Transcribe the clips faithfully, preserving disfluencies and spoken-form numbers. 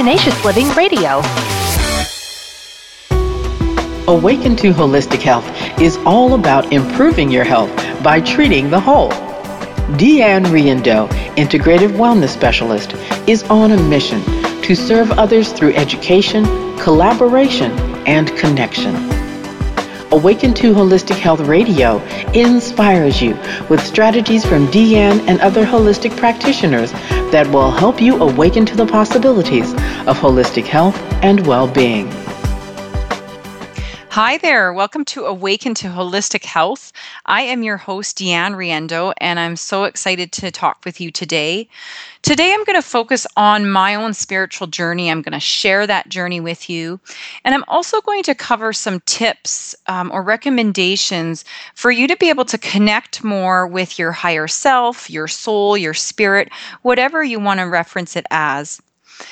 Tenacious Living Radio. Awaken to Holistic Health is all about improving your health by treating the whole. Deanne Riendeau, Integrative Wellness Specialist, is on a mission to serve others through education, collaboration, and connection. Awaken to Holistic Health Radio inspires you with strategies from Deanne and other holistic practitioners that will help you awaken to the possibilities of holistic health and well-being. Hi there. Welcome to Awaken to Holistic Health. I am your host, Deanne Riendeau, and I'm so excited to talk with you today. Today, I'm going to focus on my own spiritual journey. I'm going to share that journey with you. And I'm also going to cover some tips um, or recommendations for you to be able to connect more with your higher self, your soul, your spirit, whatever you want to reference it as.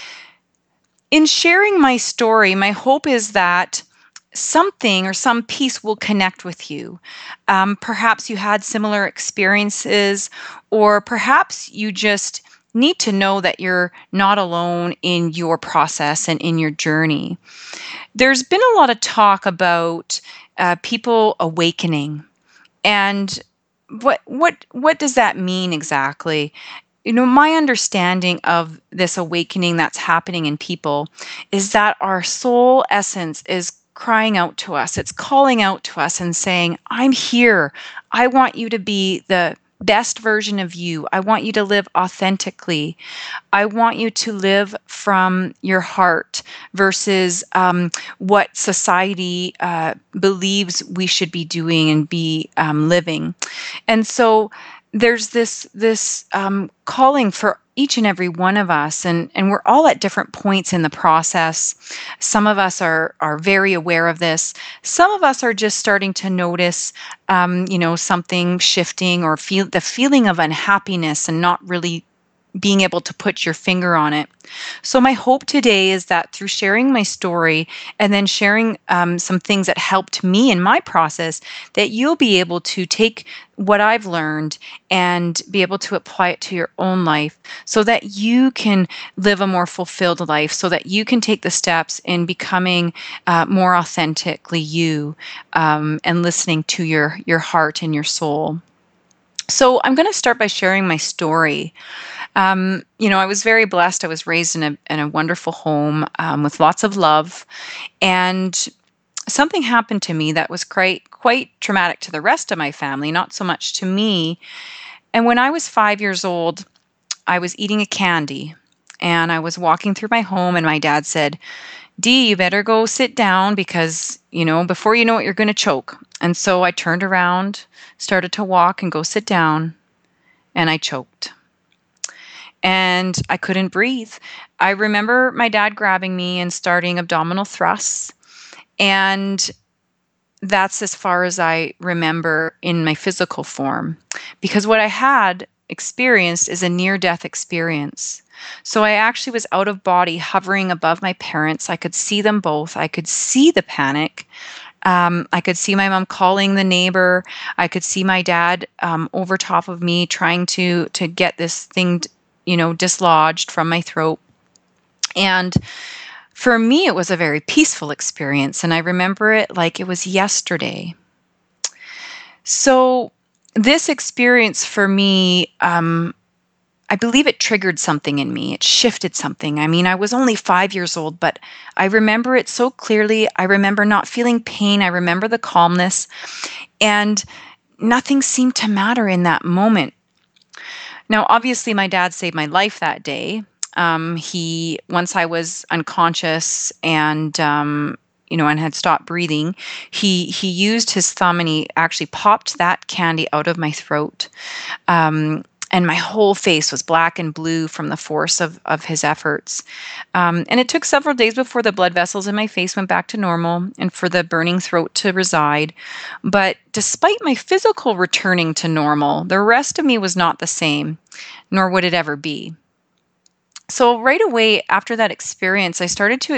In sharing my story, my hope is that something or some piece will connect with you. Um, perhaps you had similar experiences, or perhaps you just need to know that you're not alone in your process and in your journey. There's been a lot of talk about uh, people awakening, and what what what does that mean exactly? You know, my understanding of this awakening that's happening in people is that our soul essence is crying out to us. It's calling out to us and saying, I'm here. I want you to be the best version of you. I want you to live authentically. I want you to live from your heart versus um, what society uh, believes we should be doing and be um, living. And so there's this this um, calling for each and every one of us, and, and we're all at different points in the process. Some of us are are very aware of this. Some of us are just starting to notice, um, you know, something shifting, or feel the feeling of unhappiness and not really being able to put your finger on it. So my hope today is that through sharing my story and then sharing um, some things that helped me in my process, that you'll be able to take what I've learned and be able to apply it to your own life so that you can live a more fulfilled life, so that you can take the steps in becoming uh, more authentically you um, and listening to your, your heart and your soul. So I'm going to start by sharing my story. Um, you know, I was very blessed. I was raised in a in a wonderful home um, with lots of love, and something happened to me that was quite quite traumatic to the rest of my family, not so much to me. And when I was five years old, I was eating a candy, and I was walking through my home, and my dad said, "Dee, you better go sit down because, you know, before you know it, you're going to choke." And so I turned around, started to walk and go sit down, and I choked. And I couldn't breathe. I remember my dad grabbing me and starting abdominal thrusts. And that's as far as I remember in my physical form. Because what I had experienced is a near-death experience. So I actually was out of body, hovering above my parents. I could see them both. I could see the panic. Um, I could see my mom calling the neighbor. I could see my dad um, over top of me trying to to get this thing, you know, dislodged from my throat. And for me, it was a very peaceful experience. And I remember it like it was yesterday. So this experience for me, um, I believe it triggered something in me. It shifted something. I mean, I was only five years old, but I remember it so clearly. I remember not feeling pain. I remember the calmness, and nothing seemed to matter in that moment. Now, obviously, my dad saved my life that day. Um, he, once I was unconscious and, um, you know, and had stopped breathing, he he used his thumb and he actually popped that candy out of my throat. Um, and my whole face was black and blue from the force of, of his efforts. Um, and it took several days before the blood vessels in my face went back to normal and for the burning throat to reside. But despite my physical returning to normal, the rest of me was not the same, nor would it ever be. So right away after that experience, I started to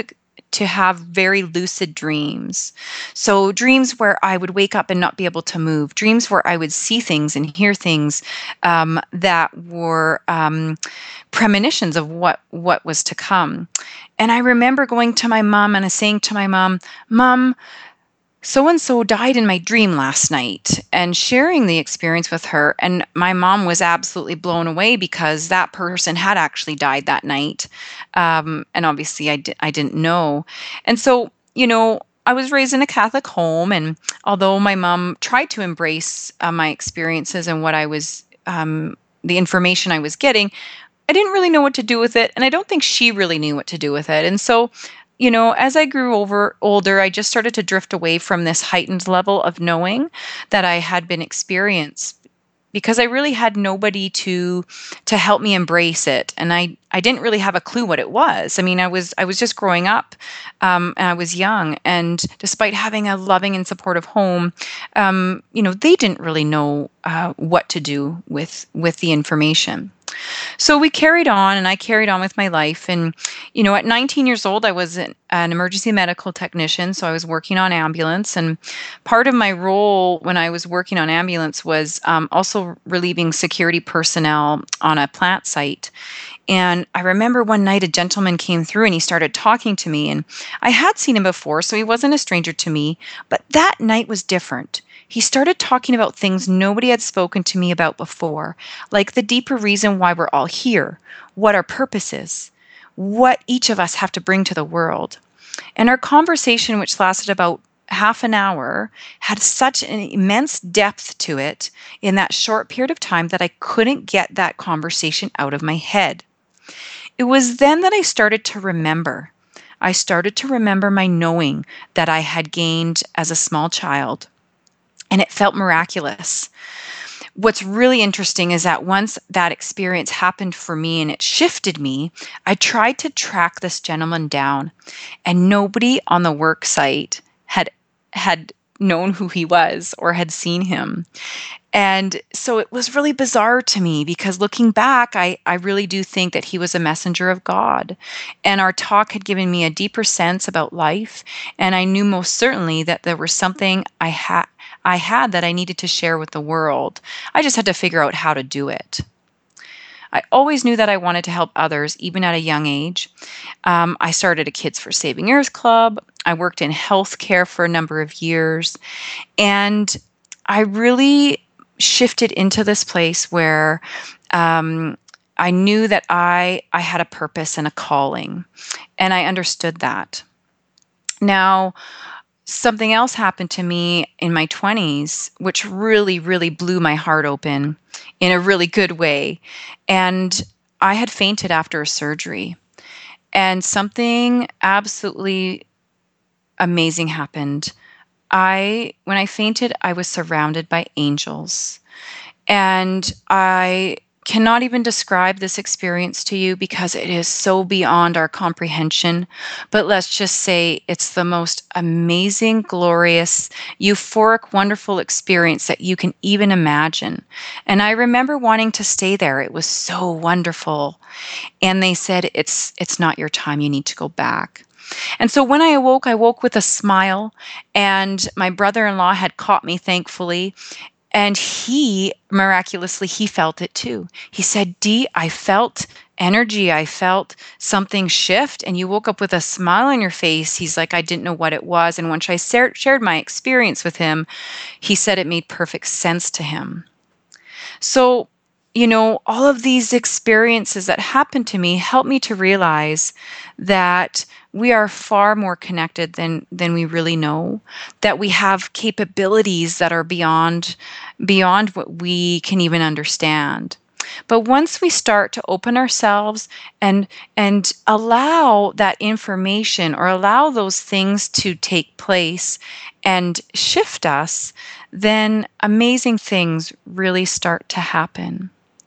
to have very lucid dreams. So dreams where I would wake up and not be able to move, dreams where I would see things and hear things um, that were um, premonitions of what, what was to come. And I remember going to my mom and saying to my mom, Mom, so-and-so died in my dream last night, and sharing the experience with her. And my mom was absolutely blown away because that person had actually died that night. Um, and obviously I, di- I didn't know. And so, you know, I was raised in a Catholic home. And although my mom tried to embrace uh, my experiences and what I was, um, the information I was getting, I didn't really know what to do with it. And I don't think she really knew what to do with it. And so, you know, as I grew over older, I just started to drift away from this heightened level of knowing that I had been experienced, because I really had nobody to to help me embrace it, and I I didn't really have a clue what it was. I mean, I was I was just growing up, um, and I was young, and despite having a loving and supportive home, um, you know, they didn't really know uh, what to do with with the information. So we carried on, and I carried on with my life. And, you know, at nineteen years old, I was an, an emergency medical technician. So I was working on ambulance. And part of my role when I was working on ambulance was um, also relieving security personnel on a plant site. And I remember one night a gentleman came through and he started talking to me. And I had seen him before, so he wasn't a stranger to me. But that night was different. He started talking about things nobody had spoken to me about before, like the deeper reason why we're all here, what our purpose is, what each of us have to bring to the world. And our conversation, which lasted about half an hour, had such an immense depth to it in that short period of time that I couldn't get that conversation out of my head. It was then that I started to remember. I started to remember my knowing that I had gained as a small child. And it felt miraculous. What's really interesting is that once that experience happened for me and it shifted me, I tried to track this gentleman down, and nobody on the work site had had known who he was or had seen him. And so it was really bizarre to me, because looking back, I, I really do think that he was a messenger of God. And our talk had given me a deeper sense about life. And I knew most certainly that there was something I had I had that I needed to share with the world. I just had to figure out how to do it. I always knew that I wanted to help others, even at a young age. Um, I started a Kids for Saving Earth Club. I worked in healthcare for a number of years. And I really shifted into this place where um, I knew that I, I had a purpose and a calling. And I understood that. Now, something else happened to me in my twenties, which really, really blew my heart open in a really good way. And I had fainted after a surgery. And something absolutely amazing happened. I, when I fainted, I was surrounded by angels. And I cannot even describe this experience to you because it is so beyond our comprehension. But let's just say it's the most amazing, glorious, euphoric, wonderful experience that you can even imagine. And I remember wanting to stay there. It was so wonderful. And they said, it's it's not your time. You need to go back. And so when I awoke, I woke with a smile, and my brother-in-law had caught me, thankfully. And he, miraculously, he felt it too. He said, Dee, I felt energy. I felt something shift. And you woke up with a smile on your face. He's like, I didn't know what it was. And once I shared my experience with him, he said it made perfect sense to him. So, you know, all of these experiences that happened to me helped me to realize that we are far more connected than than we really know, that we have capabilities that are beyond beyond what we can even understand. But once we start to open ourselves and and allow that information or allow those things to take place and shift us, then amazing things really start to happen.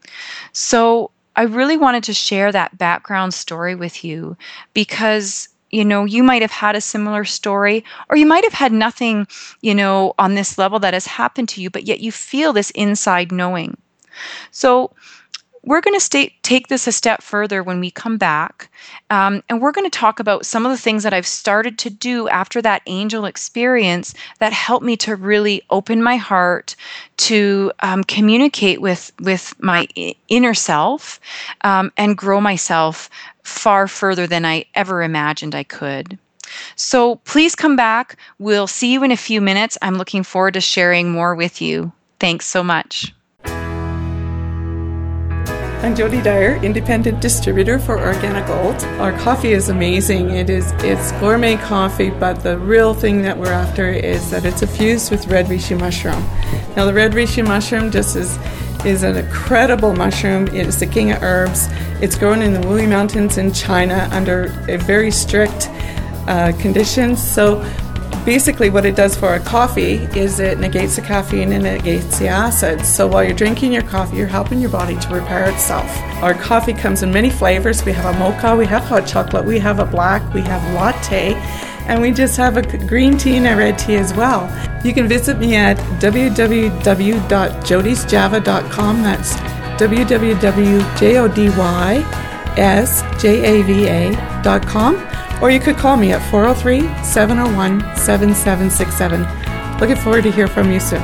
So I really wanted to share that background story with you because, you know, you might have had a similar story, or you might have had nothing, you know, on this level that has happened to you, but yet you feel this inside knowing. So we're going to stay, take this a step further when we come back. Um, and we're going to talk about some of the things that I've started to do after that angel experience that helped me to really open my heart to um, communicate with, with my inner self um, and grow myself far further than I ever imagined I could. So please come back. We'll see you in a few minutes. I'm looking forward to sharing more with you. Thanks so much. I'm Jody Dyer, independent distributor for Organic Gold. Our coffee is amazing. It is it's gourmet coffee, but the real thing that we're after is that it's infused with red reishi mushroom. Now the red reishi mushroom just is is an incredible mushroom. It is the king of herbs. It's grown in the Wuyi Mountains in China under a very strict uh, conditions. So basically what it does for a coffee is it negates the caffeine and it negates the acids. So while you're drinking your coffee, you're helping your body to repair itself. Our coffee comes in many flavors. We have a mocha, we have hot chocolate, we have a black, we have latte, and we just have a green tea and a red tea as well. You can visit me at w w w dot jodys java dot com. That's w w w dot jodys java dot com. Or you could call me at four oh three, seven oh one, seven seven six seven. Looking forward to hear from you soon.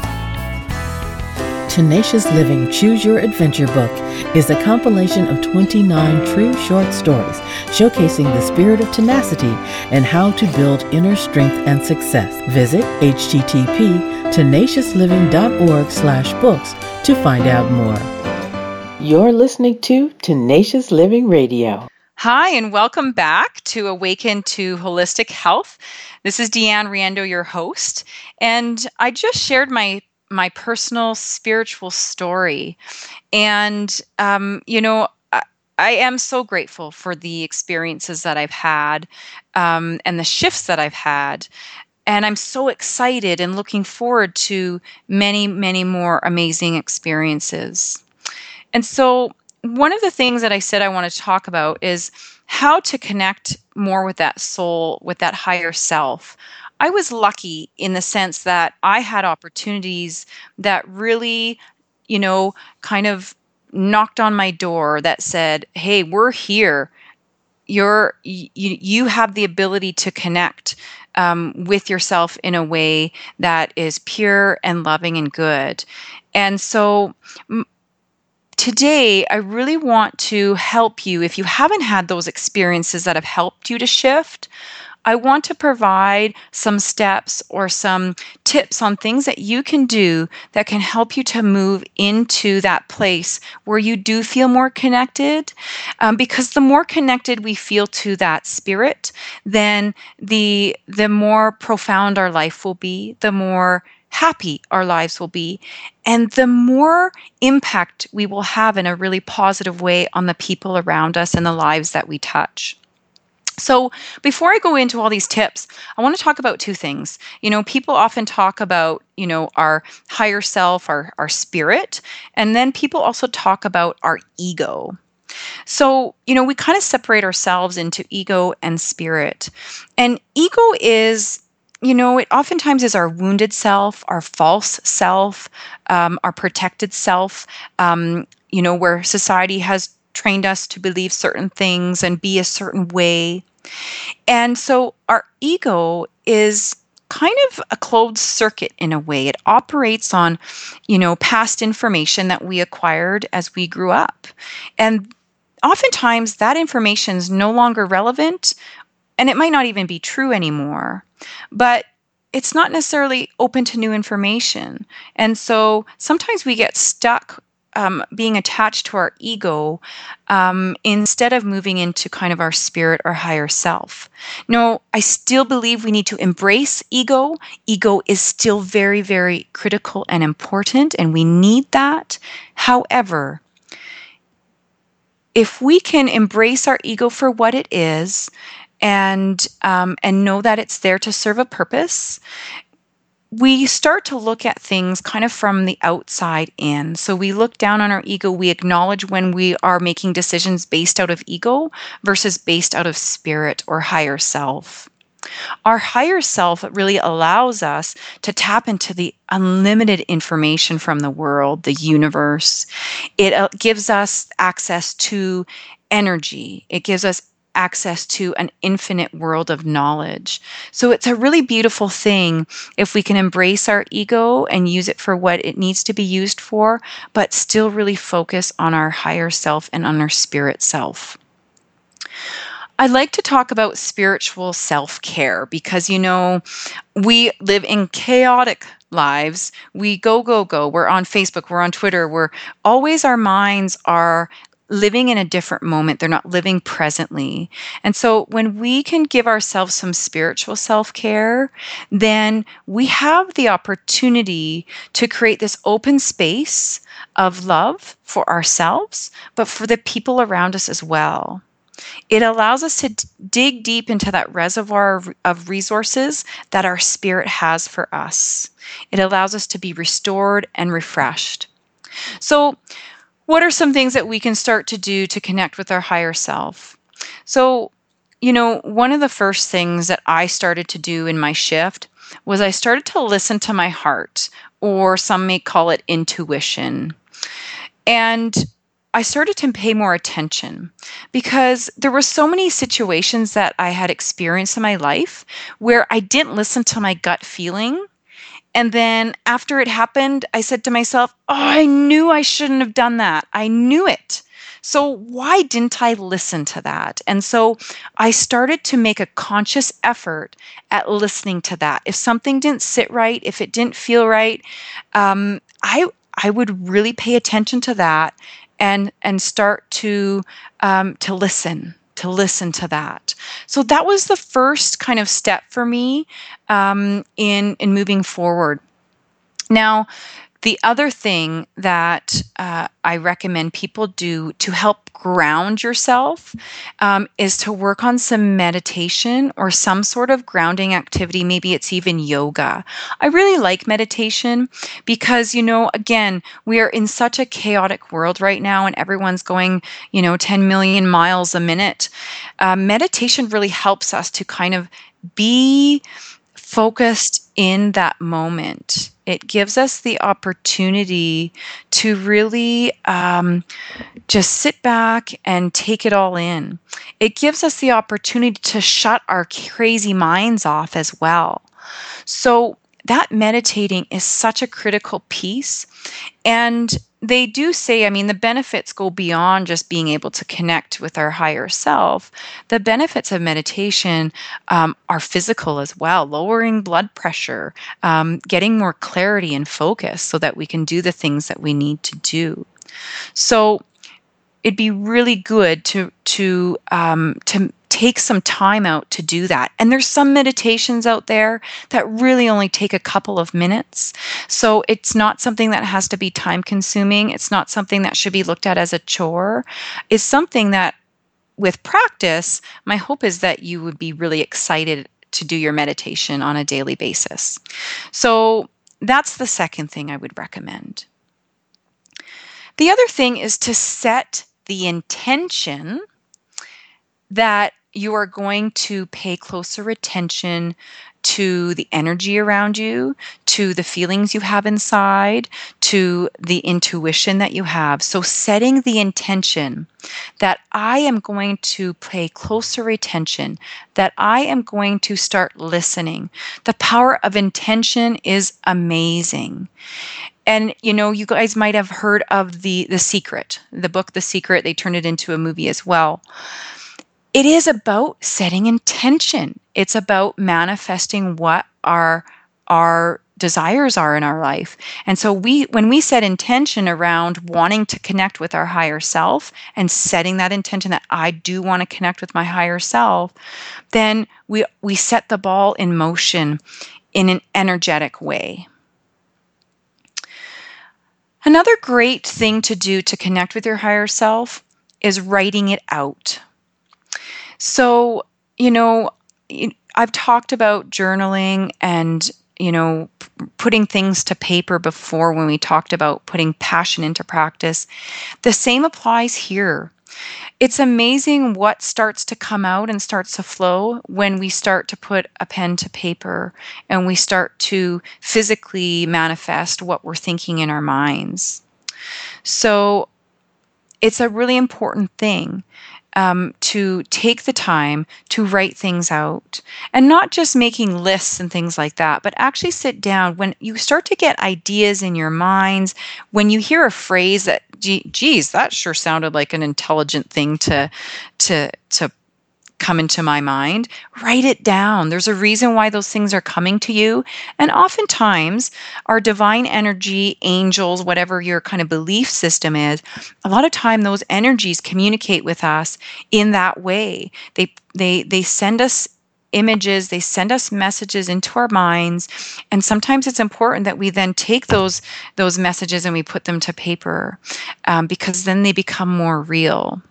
Tenacious Living Choose Your Adventure book is a compilation of twenty-nine true short stories showcasing the spirit of tenacity and how to build inner strength and success. Visit h t t p tenacious living dot org slash books to find out more. You're listening to Tenacious Living Radio. Hi, and welcome back to Awaken to Holistic Health. This is Deanne Riendeau, your host, and I just shared my my personal spiritual story. And, um, you know, I, I am so grateful for the experiences that I've had um, and the shifts that I've had. And I'm so excited and looking forward to many, many more amazing experiences. And so one of the things that I said I want to talk about is how to connect more with that soul, with that higher self. I was lucky in the sense that I had opportunities that really, you know, kind of knocked on my door that said, hey, we're here. You're, you, you have the ability to connect um, with yourself in a way that is pure and loving and good. And so m- Today, I really want to help you. If you haven't had those experiences that have helped you to shift, I want to provide some steps or some tips on things that you can do that can help you to move into that place where you do feel more connected. Um, because the more connected we feel to that spirit, then the the more profound our life will be, the more happy our lives will be, and the more impact we will have in a really positive way on the people around us and the lives that we touch. So before I go into all these tips, I want to talk about two things. You know, people often talk about, you know, our higher self, our, our spirit, and then people also talk about our ego. So, you know, we kind of separate ourselves into ego and spirit. And ego is, you know, it oftentimes is our wounded self, our false self, um, our protected self, um, you know, where society has trained us to believe certain things and be a certain way. And so our ego is kind of a closed circuit in a way. It operates on, you know, past information that we acquired as we grew up. And oftentimes that information is no longer relevant, and it might not even be true anymore. But it's not necessarily open to new information. And so sometimes we get stuck um, being attached to our ego um, instead of moving into kind of our spirit or higher self. No, I still believe we need to embrace ego. Ego is still very, very critical and important, and we need that. However, if we can embrace our ego for what it is, and um, and know that it's there to serve a purpose, we start to look at things kind of from the outside in. So we look down on our ego, we acknowledge when we are making decisions based out of ego versus based out of spirit or higher self. Our higher self really allows us to tap into the unlimited information from the world, the universe. It uh, gives us access to energy. It gives us access to an infinite world of knowledge. So it's a really beautiful thing if we can embrace our ego and use it for what it needs to be used for, but still really focus on our higher self and on our spirit self. I like to talk about spiritual self-care because, you know, we live in chaotic lives. We go, go, go. We're on Facebook. We're on Twitter. We're always, our minds are living in a different moment. They're not living presently. And so when we can give ourselves some spiritual self-care, then we have the opportunity to create this open space of love for ourselves, but for the people around us as well. It allows us to d- dig deep into that reservoir of, of resources that our spirit has for us. It allows us to be restored and refreshed. So, what are some things that we can start to do to connect with our higher self? So, you know, one of the first things that I started to do in my shift was I started to listen to my heart, or some may call it intuition. And I started to pay more attention because there were so many situations that I had experienced in my life where I didn't listen to my gut feeling. And then after it happened, I said to myself, oh, I knew I shouldn't have done that. I knew it. So why didn't I listen to that? And so I started to make a conscious effort at listening to that. If something didn't sit right, if it didn't feel right, um, I I would really pay attention to that and and start to um, to listen. to listen to that. So that was the first kind of step for me um, in, in moving forward. Now, the other thing that uh, I recommend people do to help ground yourself um, is to work on some meditation or some sort of grounding activity. Maybe it's even yoga. I really like meditation because, you know, again, we are in such a chaotic world right now and everyone's going, you know, ten million miles a minute. Uh, meditation really helps us to kind of be focused in that moment. It gives us the opportunity to really um, just sit back and take it all in. It gives us the opportunity to shut our crazy minds off as well. So that meditating is such a critical piece. And they do say, I mean, the benefits go beyond just being able to connect with our higher self. The benefits of meditation um, are physical as well, lowering blood pressure, um, getting more clarity and focus so that we can do the things that we need to do. So it'd be really good to to um, to take some time out to do that. And there's some meditations out there that really only take a couple of minutes. So it's not something that has to be time consuming. It's not something that should be looked at as a chore. It's something that with practice, my hope is that you would be really excited to do your meditation on a daily basis. So that's the second thing I would recommend. The other thing is to set the intention that you are going to pay closer attention to the energy around you, to the feelings you have inside, to the intuition that you have. So setting the intention that I am going to pay closer attention, that I am going to start listening. The power of intention is amazing. And, you know, you guys might have heard of the The Secret, the book, The Secret. They turned it into a movie as well. It is about setting intention. It's about manifesting what our, our desires are in our life. And so we, when we set intention around wanting to connect with our higher self and setting that intention that I do want to connect with my higher self, then we, we set the ball in motion in an energetic way. Another great thing to do to connect with your higher self is writing it out. So, you know, I've talked about journaling and, you know, p- putting things to paper before when we talked about putting passion into practice. The same applies here. It's amazing what starts to come out and starts to flow when we start to put a pen to paper and we start to physically manifest what we're thinking in our minds. So it's a really important thing um, to take the time to write things out, and not just making lists and things like that, but actually sit down. When you start to get ideas in your minds, when you hear a phrase that, gee, geez, that sure sounded like an intelligent thing to, to, to come into my mind, write it down. There's a reason why those things are coming to you. And oftentimes our divine energy, angels, whatever your kind of belief system is, a lot of time those energies communicate with us in that way. They they they send us images, they send us messages into our minds, and sometimes it's important that we then take those those messages and we put them to paper, um, because then they become more real.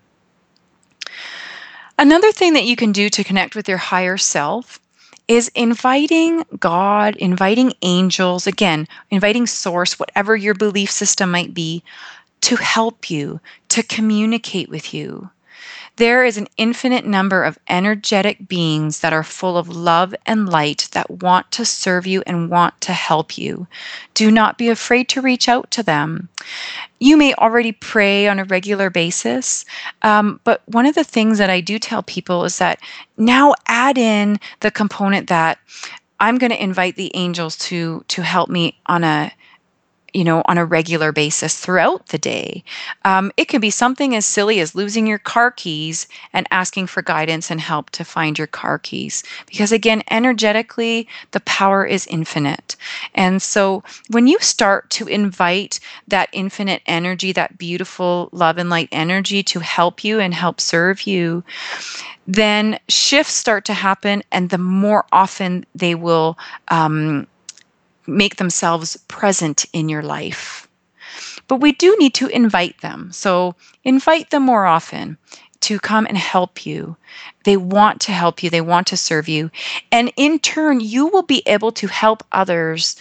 Another thing that you can do to connect with your higher self is inviting God, inviting angels, again, inviting source, whatever your belief system might be, to help you, to communicate with you. There is an infinite number of energetic beings that are full of love and light that want to serve you and want to help you. Do not be afraid to reach out to them. You may already pray on a regular basis, um, but one of the things that I do tell people is that now add in the component that I'm going to invite the angels to to help me on a you know, on a regular basis throughout the day. Um, it can be something as silly as losing your car keys and asking for guidance and help to find your car keys. Because again, energetically, the power is infinite. And so when you start to invite that infinite energy, that beautiful love and light energy to help you and help serve you, then shifts start to happen, and the more often they will um, make themselves present in your life. But we do need to invite them. So invite them more often to come and help you. They want to help you. They want to serve you. And in turn, you will be able to help others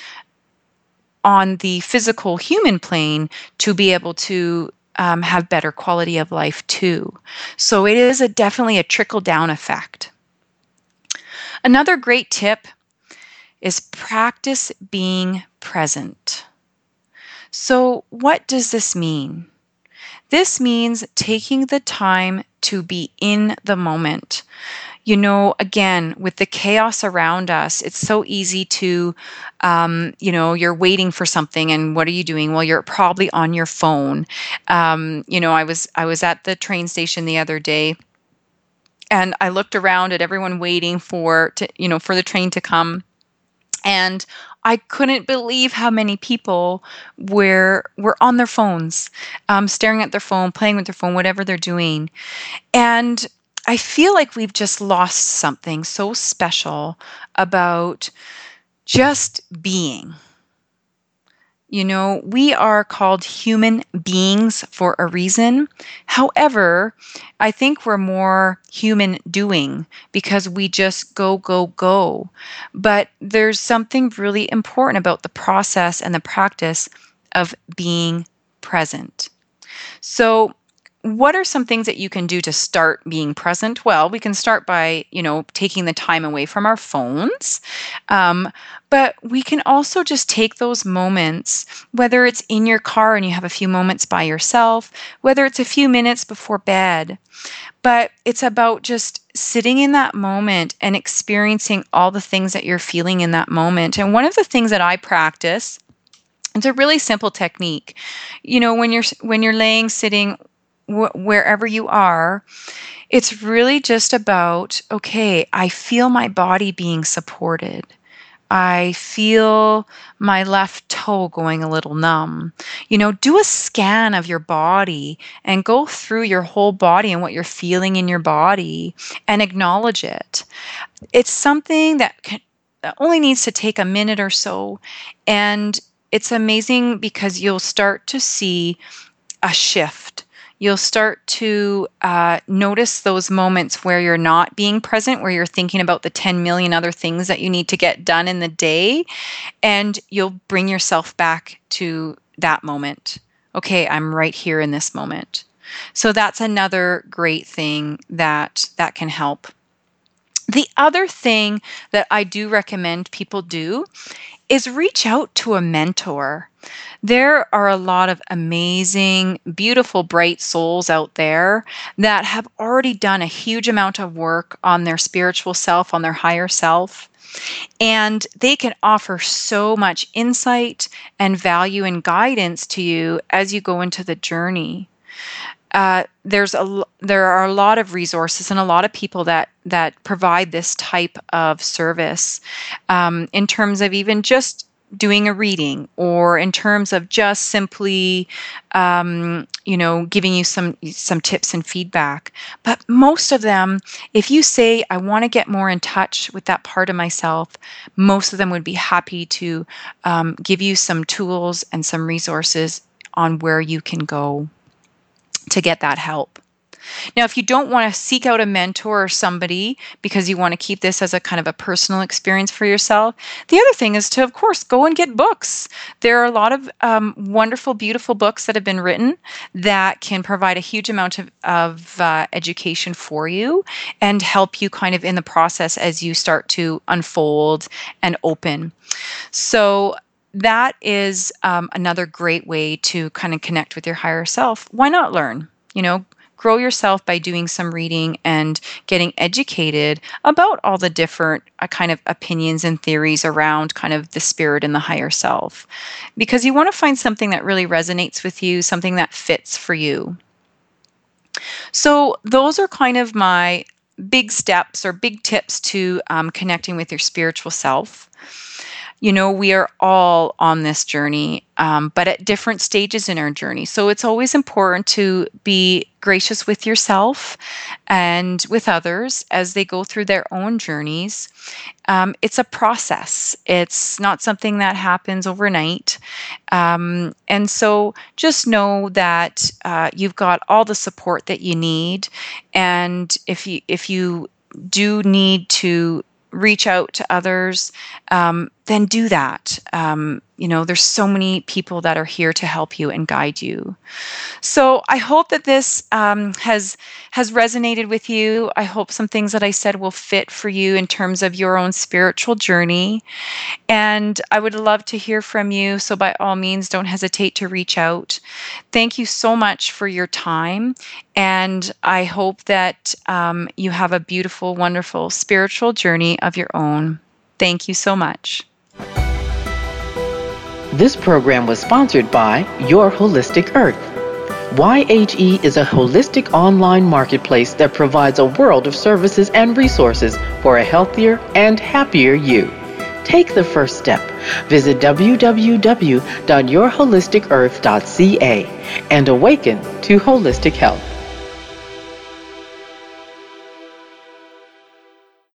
on the physical human plane to be able to um, have better quality of life too. So it is a, definitely a trickle-down effect. Another great tip is practice being present. So what does this mean? This means taking the time to be in the moment. You know, again, with the chaos around us, it's so easy to, um, you know, you're waiting for something, and what are you doing? Well, you're probably on your phone. Um, you know, I was I was at the train station the other day, and I looked around at everyone waiting for, to, you know, for the train to come. And I couldn't believe how many people were were on their phones, um, staring at their phone, playing with their phone, whatever they're doing. And I feel like we've just lost something so special about just being. You know, we are called human beings for a reason. However, I think we're more human doing because we just go, go, go. But there's something really important about the process and the practice of being present. So what are some things that you can do to start being present? Well, we can start by, you know, taking the time away from our phones. Um, but we can also just take those moments, whether it's in your car and you have a few moments by yourself, whether it's a few minutes before bed. But it's about just sitting in that moment and experiencing all the things that you're feeling in that moment. And one of the things that I practice, it's a really simple technique. You know, when you're when you're laying, sitting, wherever you are, it's really just about, okay, I feel my body being supported. I feel my left toe going a little numb. You know, do a scan of your body and go through your whole body and what you're feeling in your body and acknowledge it. It's something that, can, that only needs to take a minute or so. And it's amazing because you'll start to see a shift. You'll start to uh, notice those moments where you're not being present, where you're thinking about the ten million other things that you need to get done in the day, and you'll bring yourself back to that moment. Okay, I'm right here in this moment. So that's another great thing that that can help. The other thing that I do recommend people do is reach out to a mentor. There are a lot of amazing, beautiful, bright souls out there that have already done a huge amount of work on their spiritual self, on their higher self. And they can offer so much insight and value and guidance to you as you go into the journey. Uh, there's a there are a lot of resources and a lot of people that that provide this type of service um, in terms of even just doing a reading, or in terms of just simply, um, you know, giving you some some tips and feedback. But most of them, if you say, I want to get more in touch with that part of myself, most of them would be happy to um, give you some tools and some resources on where you can go to get that help. Now, if you don't want to seek out a mentor or somebody because you want to keep this as a kind of a personal experience for yourself, the other thing is to, of course, go and get books. There are a lot of um, wonderful, beautiful books that have been written that can provide a huge amount of, of uh, education for you and help you kind of in the process as you start to unfold and open. So that is um, another great way to kind of connect with your higher self. Why not learn? You know, grow yourself by doing some reading and getting educated about all the different uh, kind of opinions and theories around kind of the spirit and the higher self. Because you want to find something that really resonates with you, something that fits for you. So those are kind of my big steps or big tips to um, connecting with your spiritual self. You know, we are all on this journey, um, but at different stages in our journey. So it's always important to be gracious with yourself and with others as they go through their own journeys. Um, it's a process. It's not something that happens overnight. Um, and so just know that uh, you've got all the support that you need. And if you, if you do need to reach out to others, um, then do that. Um, you know, there's so many people that are here to help you and guide you. So I hope that this um, has has resonated with you. I hope some things that I said will fit for you in terms of your own spiritual journey. And I would love to hear from you. So by all means, don't hesitate to reach out. Thank you so much for your time. And I hope that um, you have a beautiful, wonderful spiritual journey of your own. Thank you so much. This program was sponsored by Your Holistic Earth. Y H E is a holistic online marketplace that provides a world of services and resources for a healthier and happier you. Take the first step. Visit w w w dot your holistic earth dot c a and awaken to holistic health.